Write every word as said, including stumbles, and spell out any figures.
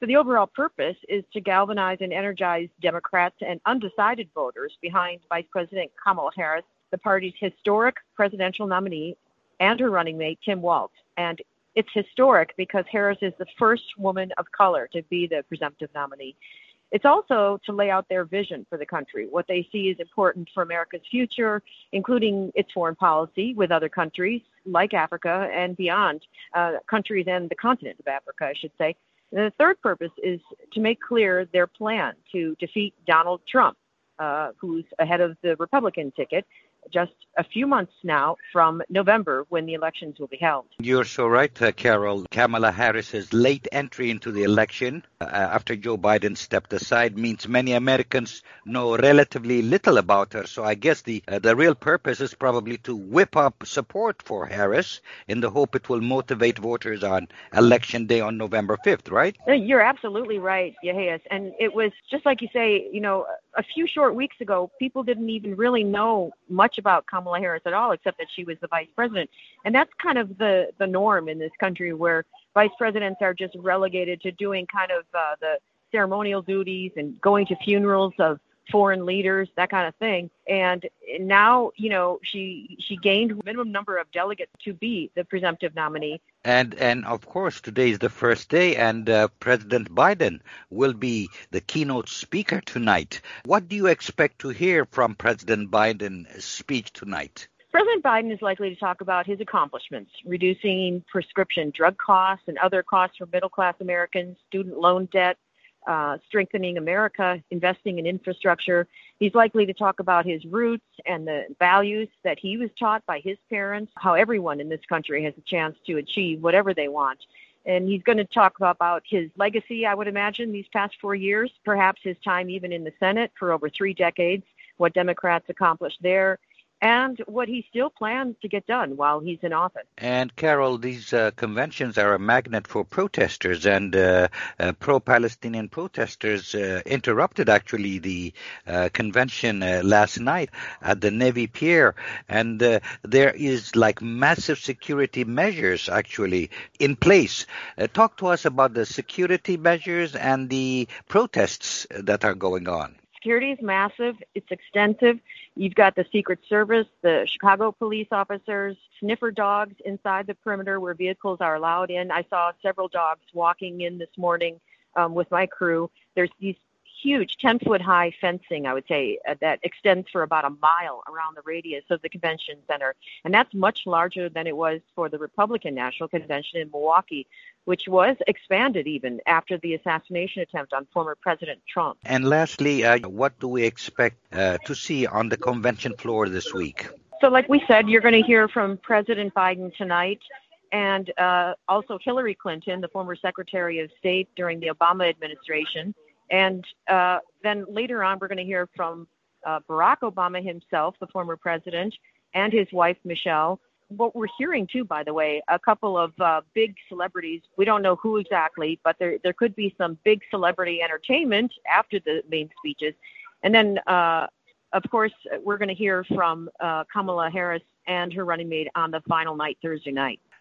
So the overall purpose is to galvanize and energize Democrats and undecided voters behind Vice President Kamala Harris, the party's historic presidential nominee, and her running mate, Tim Walz. And it's historic because Harris is the first woman of color to be the presumptive nominee. It's also to lay out their vision for the country, what they see is important for America's future, including its foreign policy with other countries like Africa and beyond, uh, countries and the continent of Africa, I should say. And the third purpose is to make clear their plan to defeat Donald Trump, uh, who's ahead of the Republican ticket, just a few months now from November when the elections will be held. You're so right, uh, Carol. Kamala Harris's late entry into the election uh, after Joe Biden stepped aside means many Americans know relatively little about her. So I guess the uh, the real purpose is probably to whip up support for Harris in the hope it will motivate voters on election day on November fifth, right? You're absolutely right, Yehias. And it was just like you say, you know, a few short weeks ago, people didn't even really know much about Kamala Harris at all, except that she was the vice president. And that's kind of the, the norm in this country, where vice presidents are just relegated to doing kind of uh, the ceremonial duties and going to funerals of foreign leaders, that kind of thing. And now, you know, she she gained minimum number of delegates to be the presumptive nominee. And, and of course, today is the first day, and uh, President Biden will be the keynote speaker tonight. What do you expect to hear from President Biden's speech tonight? President Biden is likely to talk about his accomplishments, reducing prescription drug costs and other costs for middle-class Americans, student loan debt, Uh, strengthening America, investing in infrastructure. He's likely to talk about his roots and the values that he was taught by his parents, how everyone in this country has a chance to achieve whatever they want. And he's going to talk about his legacy, I would imagine, these past four years, perhaps his time even in the Senate for over three decades, what Democrats accomplished there, and what he still plans to get done while he's in office. And Carol, these uh, conventions are a magnet for protesters, and uh, uh, pro-Palestinian protesters uh, interrupted actually the uh, convention uh, last night at the Navy Pier, and uh, there is like massive security measures actually in place. Uh, talk to us about the security measures and the protests that are going on. Security is massive. It's extensive. You've got the Secret Service, the Chicago police officers, sniffer dogs inside the perimeter where vehicles are allowed in. I saw several dogs walking in this morning um, with my crew. There's these huge ten-foot high fencing, I would say, uh, that extends for about a mile around the radius of the convention center. And that's much larger than it was for the Republican National Convention in Milwaukee, which was expanded even after the assassination attempt on former President Trump. And lastly, uh, what do we expect uh, to see on the convention floor this week? So like we said, you're going to hear from President Biden tonight, and uh, also Hillary Clinton, the former Secretary of State during the Obama administration. And uh, then later on, we're going to hear from uh, Barack Obama himself, the former president, and his wife, Michelle. What we're hearing, too, by the way, a couple of uh, big celebrities. We don't know who exactly, but there there could be some big celebrity entertainment after the main speeches. And then, uh, of course, we're going to hear from uh, Kamala Harris and her running mate on the final night, Thursday night.